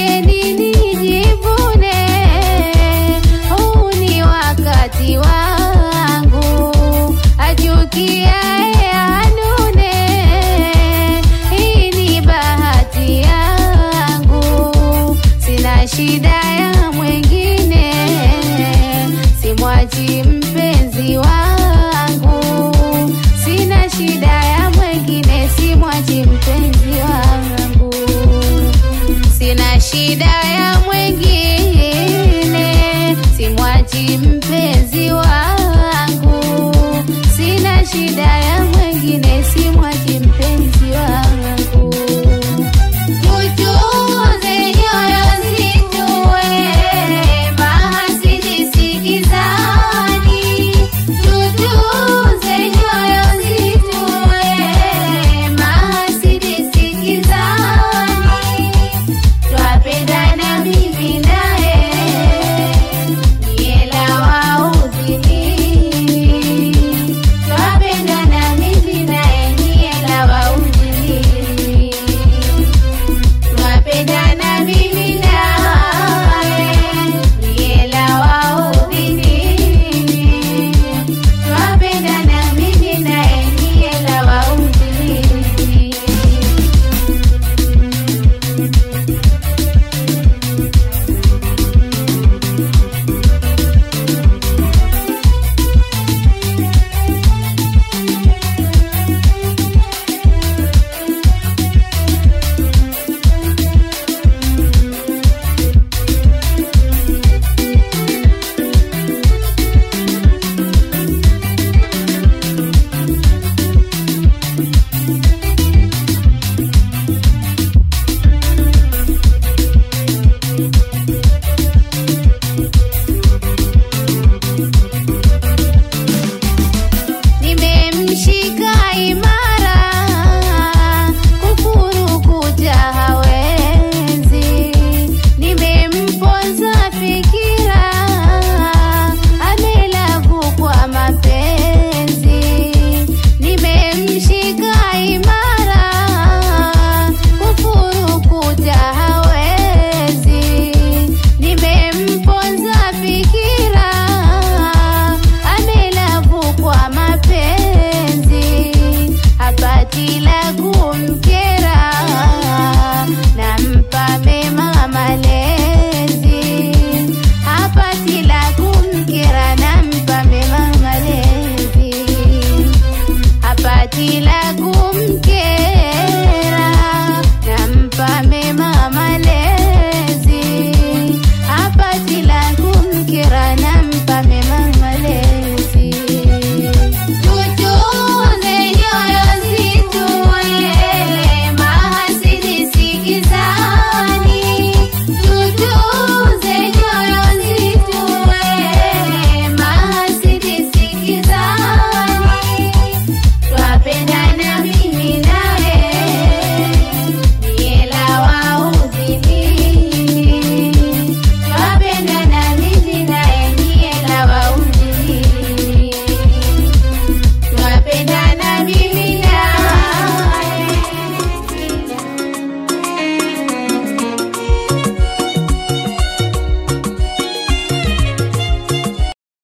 acheni nijivune, huu ni wakati wangu, achukiaye anune, hii ni bahati yangu, sina shida ya mwengine, simwachi mpenzi wangu, sina shida ya mwengine, simwachi mpenzi wangu, sina shida ya mwengine, simwachi mpenzi wangu, sina shida ya mwengine, simwachi mpenzi wangu. Tutunze nyoyo zitue, mahasidi sikizani, tutunze nyoyo zitue, mahasidi sikizani, twapendana mimi